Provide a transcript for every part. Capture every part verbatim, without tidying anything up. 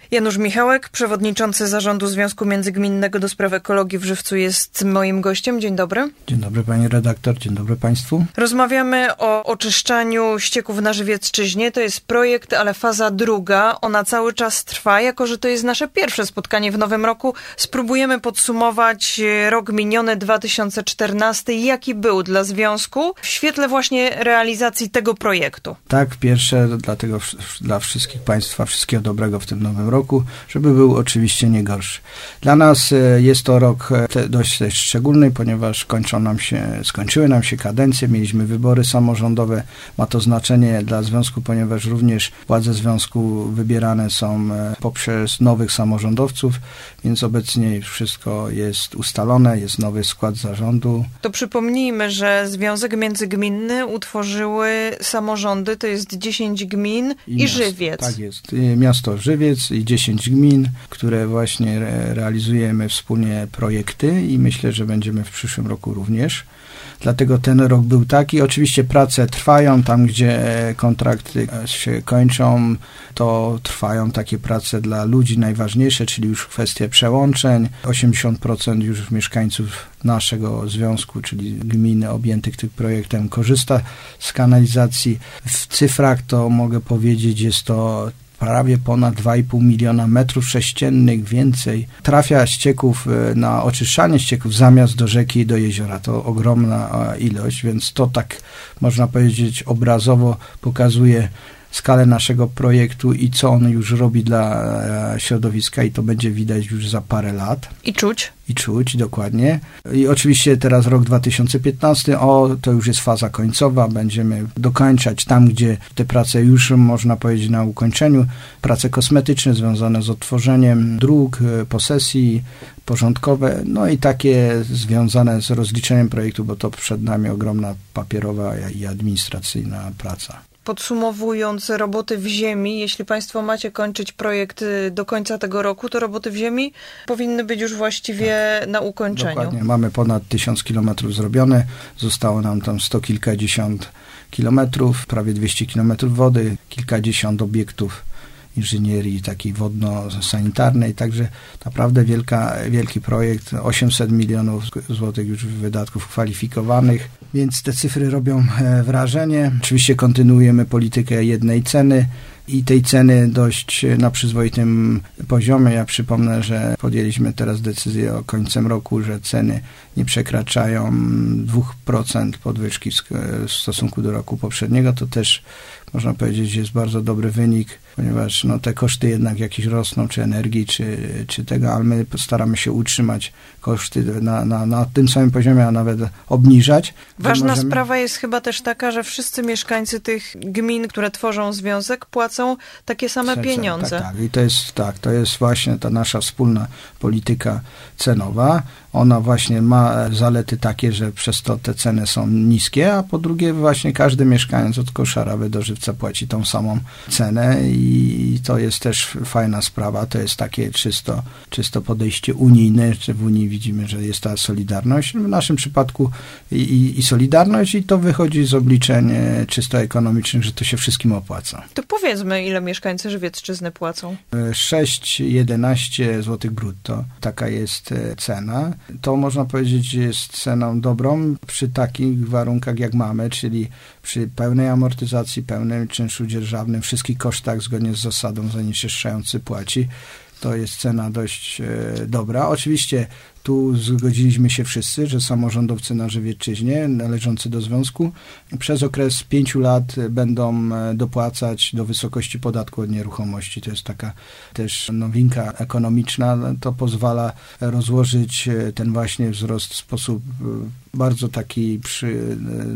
Janusz Michałek, przewodniczący Zarządu Związku Międzygminnego do Spraw Ekologii w Żywcu, jest moim gościem. Dzień dobry. Dzień dobry pani redaktor, dzień dobry państwu. Rozmawiamy o oczyszczaniu ścieków na Żywiecczyźnie. To jest projekt, ale faza druga. Ona cały czas trwa. Jako że to jest nasze pierwsze spotkanie w nowym roku, spróbujemy podsumować rok miniony dwa tysiące czternasty. Jaki był dla Związku w świetle właśnie realizacji tego projektu? Tak, pierwsze, dlatego dla wszystkich państwa wszystkiego dobrego w tym nowym roku. roku, żeby był oczywiście nie gorszy. Dla nas jest to rok dość też szczególny, ponieważ kończą nam się, skończyły nam się kadencje, mieliśmy wybory samorządowe. Ma to znaczenie dla Związku, ponieważ również władze Związku wybierane są poprzez nowych samorządowców, więc obecnie wszystko jest ustalone, jest nowy skład zarządu. To przypomnijmy, że Związek Międzygminny utworzyły samorządy, to jest dziesięć gmin i, i Żywiec. Tak jest, miasto Żywiec i dziesięć gmin, które właśnie re- realizujemy wspólnie projekty i myślę, że będziemy w przyszłym roku również. Dlatego ten rok był taki. Oczywiście prace trwają, tam gdzie kontrakty się kończą, to trwają takie prace dla ludzi najważniejsze, czyli już kwestie przełączeń. osiemdziesiąt procent już mieszkańców naszego związku, czyli gminy objętych tym projektem, korzysta z kanalizacji. W cyfrach to mogę powiedzieć, jest to prawie ponad dwa i pół miliona metrów sześciennych więcej trafia ścieków na oczyszczanie ścieków zamiast do rzeki i do jeziora. To ogromna ilość, więc to tak można powiedzieć obrazowo pokazuje skalę naszego projektu i co on już robi dla środowiska i to będzie widać już za parę lat. I czuć. I czuć, dokładnie. I oczywiście teraz rok dwa tysiące piętnasty, o, to już jest faza końcowa, będziemy dokończać tam, gdzie te prace już, można powiedzieć, na ukończeniu. Prace kosmetyczne związane z odtworzeniem dróg, posesji porządkowe, no i takie związane z rozliczeniem projektu, bo to przed nami ogromna papierowa i administracyjna praca. Podsumowując, roboty w ziemi, jeśli państwo macie kończyć projekt do końca tego roku, to roboty w ziemi powinny być już właściwie tak, na ukończeniu. Dokładnie. Mamy ponad tysiąc kilometrów zrobione. Zostało nam tam sto kilkadziesiąt kilometrów, prawie dwieście kilometrów wody, kilkadziesiąt obiektów inżynierii takiej wodno-sanitarnej, także naprawdę wielka, wielki projekt, osiemset milionów złotych już wydatków kwalifikowanych, więc te cyfry robią wrażenie. Oczywiście kontynuujemy politykę jednej ceny i tej ceny dość na przyzwoitym poziomie. Ja przypomnę, że podjęliśmy teraz decyzję o końcem roku, że ceny nie przekraczają dwa procent podwyżki w stosunku do roku poprzedniego. To też można powiedzieć, że jest bardzo dobry wynik, ponieważ no, te koszty jednak jakieś rosną, czy energii, czy, czy tego, ale my staramy się utrzymać koszty na, na, na tym samym poziomie, a nawet obniżać. Ważna możemy... sprawa jest chyba też taka, że wszyscy mieszkańcy tych gmin, które tworzą związek, płacą takie same Cen, pieniądze. Tak, tak. I to jest tak, to jest właśnie ta nasza wspólna polityka cenowa. Ona właśnie ma zalety takie, że przez to te ceny są niskie, a po drugie właśnie każdy mieszkaniec od Koszarawy do Żywca płaci tą samą cenę i to jest też fajna sprawa. To jest takie czysto, czysto podejście unijne, czy w Unii widzimy, że jest ta solidarność. W naszym przypadku i, i, i solidarność i to wychodzi z obliczeń czysto ekonomicznych, że to się wszystkim opłaca. To powiedzmy, ile mieszkańcy Żywiecczyzny płacą? sześć jedenaście złotych brutto. Taka jest cena. To można powiedzieć, że jest ceną dobrą przy takich warunkach, jak mamy, czyli przy pełnej amortyzacji, pełnym czynszu dzierżawnym, wszystkich kosztach zgodnie z zasadą zanieczyszczający płaci. To jest cena dość e, dobra. Oczywiście tu zgodziliśmy się wszyscy, że samorządowcy na Żywiecczyźnie należący do związku przez okres pięciu lat będą dopłacać do wysokości podatku od nieruchomości. To jest taka też nowinka ekonomiczna. To pozwala rozłożyć ten właśnie wzrost w sposób bardzo taki przy,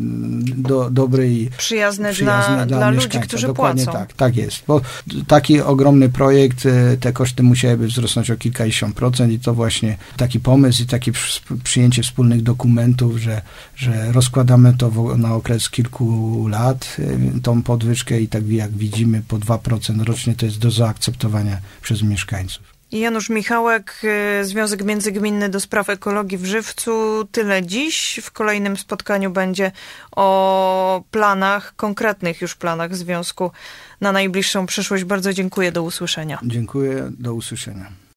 do, dobry i przyjazny, przyjazny dla, dla, dla mieszkańca. ludzi, którzy Dokładnie płacą. Tak, tak jest. Bo taki ogromny projekt, te koszty musiałyby wzrosnąć o kilkadziesiąt procent i to właśnie taki pomysł i takie przyjęcie wspólnych dokumentów, że, że rozkładamy to w, na okres kilku lat, tą podwyżkę i tak jak widzimy po dwa procent rocznie to jest do zaakceptowania przez mieszkańców. Janusz Michałek, Związek Międzygminny do Spraw Ekologii w Żywcu. Tyle dziś. W kolejnym spotkaniu będzie o planach, konkretnych już planach związku na najbliższą przyszłość. Bardzo dziękuję. Do usłyszenia. Dziękuję. Do usłyszenia.